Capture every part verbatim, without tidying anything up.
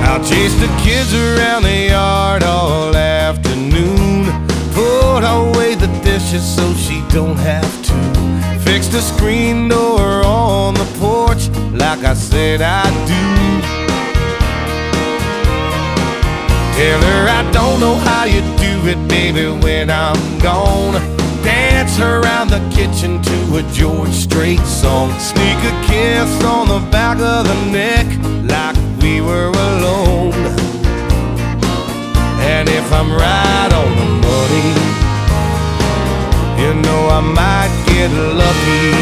I'll chase the kids around the yard all afternoon. Put away the dishes so she don't have to. Fix the screen door on the porch like I said I'd do. Tell her I don't know how you do it, baby, when I'm gone. Dance around the kitchen to a George Strait song. Sneak a kiss on the back of the neck like we were alone. And if I'm right on the money, you know I might get lucky.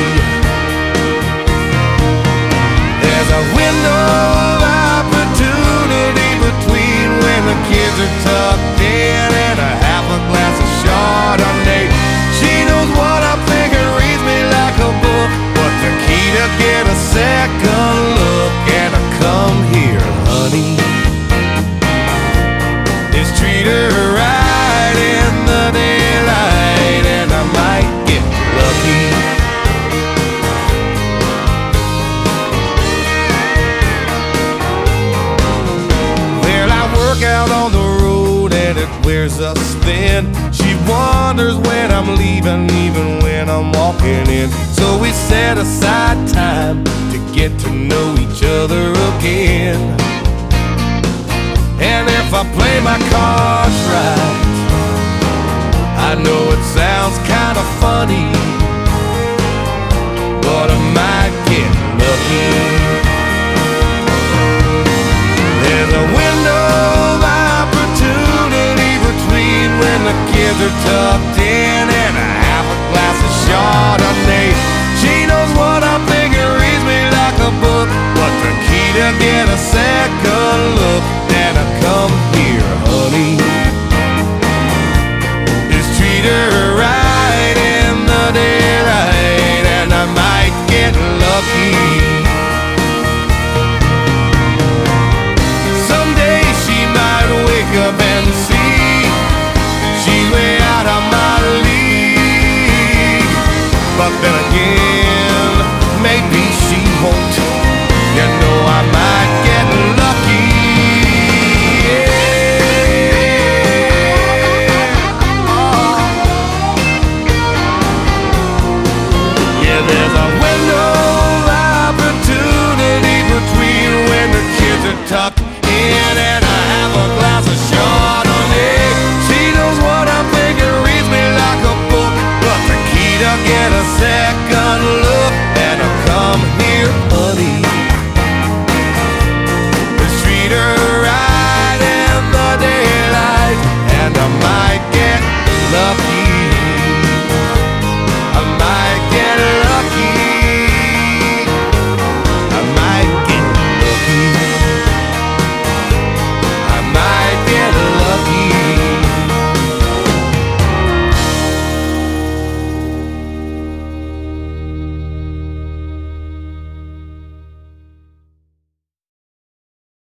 There's a window of opportunity between when the kids are tucked in and a half a glass of Chardonnay. She knows what I think and reads me like a book. What's the key to get a second look? And I come here, honey, is treat her right in the daylight, and I might get lucky. Well, I work out on the road and it wears us thin. She wonders when I'm leaving, even when I'm walking in. So we set aside time to get to know each other again. And if I play my cards right, I know it sounds kind of funny, but I might get lucky. There's a window of opportunity between when the kids are tucked in and a half a glass of Chardonnay. She knows what I think and reads me like a book. What's the key to get a second look? And I come here, honey, is treat her right in the daylight, and I might get lucky. Someday she might wake up and see she's way out of my league. But then again, maybe she won't. You know I might get lucky. Yeah, there's a window of opportunity between when the kids are tucked